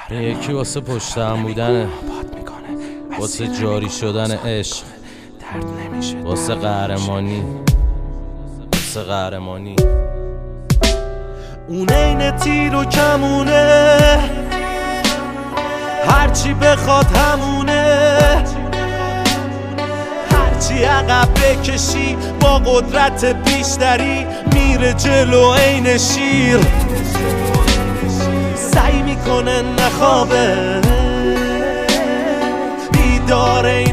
یکی واسه پشت هم بودنه، واسه جاری شدن عشق، واسه قهرمانی، واسه قهرمانی. اون این تیر و کمونه، هرچی بخواد همونه، هرچی عقب بکشی با قدرت بیشتری میره جلو عین شیر. سعی میکنه نخوابه، بیدار این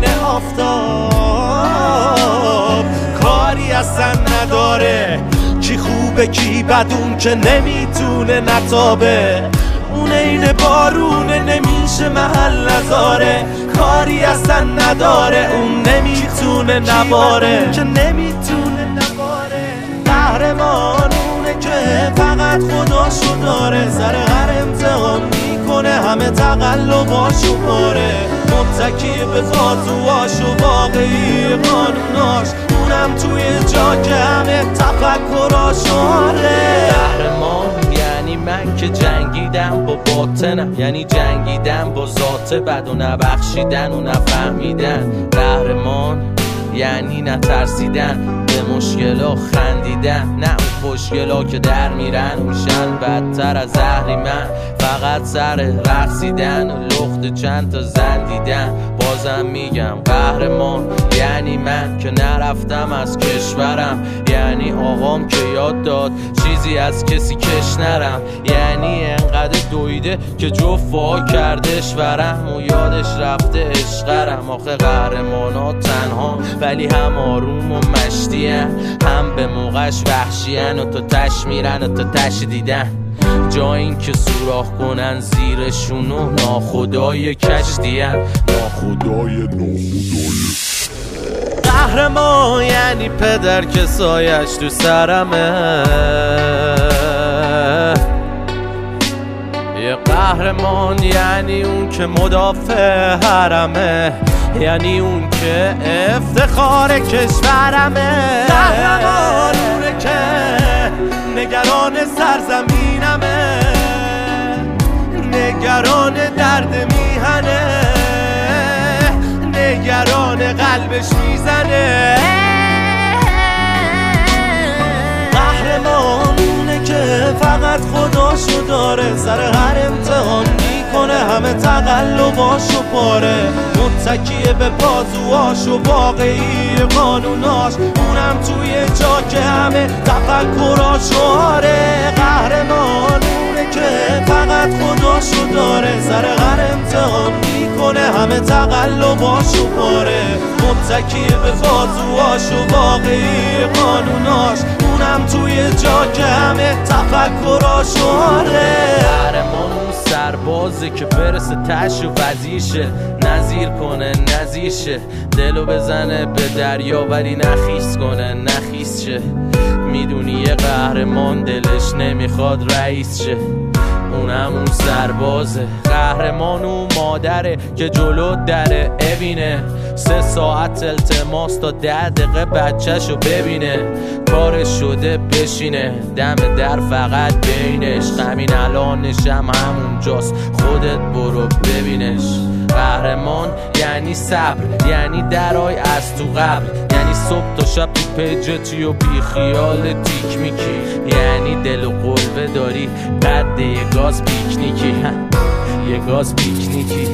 آفتاب، کاری اصلا نداره کی خوبه کی بد، اون که نمیتونه نتابه. اون این بارونه نمیشه محل نذاره، کاری اصلا نداره اون نمیتونه نباره، که نمیتونه نباره. قهرمان اونه که فقط خداشو داره، سر هر امتحان میکنه همه تقلباشو پاره، متکی به بازوهاشو واقعی قانوناش، اونم توی جا که همه تفکراشو آره. قهرمان یعنی من که جنگیدم با باطنم، یعنی جنگیدم با ذات بد و نبخشیدن و نفهمیدن. قهرمان یعنی نترسیدن، به مشکلا خندیدن، نه اون خوشگلا که در میرن میشن بدتر از اهریمن. فقط سر رقصیدن و لخت چند تا زن دیدن. بازم میگم قهرمان یعنی من که نرفتم از کشورم، یعنی آقام که یاد داد چیزی از کسی کش نرم، یعنی انقدر دویده که جفا کردش ورم و یادش رفته عشقرم. آخه قهرمانا تنها ولی هم آروم و مشتی هن، هم به موقعش وحشی هن و تو تش میرن و تو تش دیدن، جا این که سوراخ کنن زیرشونو ناخدای کشتی هن، ناخدای. قهرمان یعنی پدر که سایش تو سرمه، یه قهرمان یعنی اون که مدافع حرمه، یعنی اون که افتخار کشورمه. قهرمان اونه که نگران سرزمینمه، نگران درد میهنه، نگران قلبش میزنه. قهرمان اونه که فقط خداشو داره، سر هر امتحان میکنه همه تقلباشو پاره، متکیه به بازوهاش و واقعی قانوناش، اونم توی جا که همه تفکراشو آره. قهرمان اونه که فقط خداشو داره، سر هر امتحان میکنه همه تقلباشو پاره، متکیه به بازوهاش و واقعی قانوناش، اونم توی جا که همه تفکراشو آره. قهرمان اون سربازه که برسه تش و وزیشه، نظیر کنه نزیشه، دلو بزنه به دریا ولی نخیس کنه نخیس شه. میدونی یه قهرمان دلش نمیخواد رئیس شه، اونم اون سربازه. قهرمان اون مادره که جلو دره ببینه، 3 ساعت التماس تا 10 دقیقه بچه‌شو ببینه، کارش شده بشینه دم در فقط بینش، همین الانشم همونجاست خودت برو ببینش. قهرمان یعنی صبر، یعنی درای از تو قبل، یعنی صبح تا شب تو پیجتی و بی خیال تیک میکی، یعنی دل و قلبه داری قد یه گاز پیکنیکی، یه گاز پیکنیکی.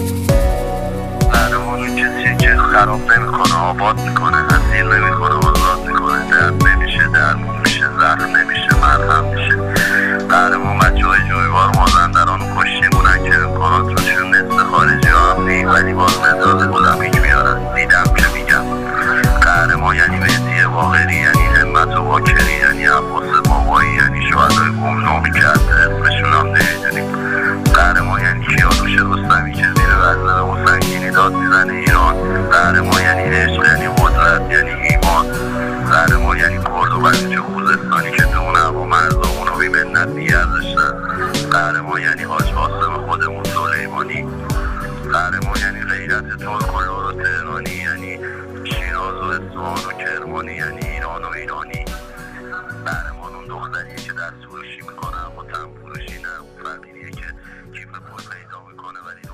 قهرمان کسی که خراب نمیکنه آباد میکنه، اسیر نمیکنه آزاد میکنه، درد نمیشه درمون میشه، زهر نمیشه مرهم میشه. قهرمان بچه‌های جویبار مازندران و کشتیمونن که امکانات روشون نصف خارجی ها هم نیم، ولی باز مداد گلمیک میارن. دیدم که میگم قهرمان یعنی مهدی باقری، یعنی همت و باکری، یعنی عباس بابایی، یعنی شهدای گمنامی که حتی اسمشون هم نمیدونیم. قهرمان یعنی کیانوش رستمی که زیر وزن و سنگینی داد میزنه ایران. قهرمان یعنی عشق، یعنی قدرت، یعنی ایمان. قهرمان یعنی کرد و بلوچ خوزستانی که تو اون هوا مرزامون رو بی‌منت نگه داشتن. قهرمان یعنی حاج قاسم خودمون سلیمانی. قهرمان یعنی غیرت ترک و لور و تهرانی، یعنی شیراز و اصفهان و کرمانی، یعنی ایران و ایرانی. قهرمان اون دختریه که دست فروشی میکنه اما تن فروشی نه، اون فقیریه که کیف پول پیدا میکنه ولی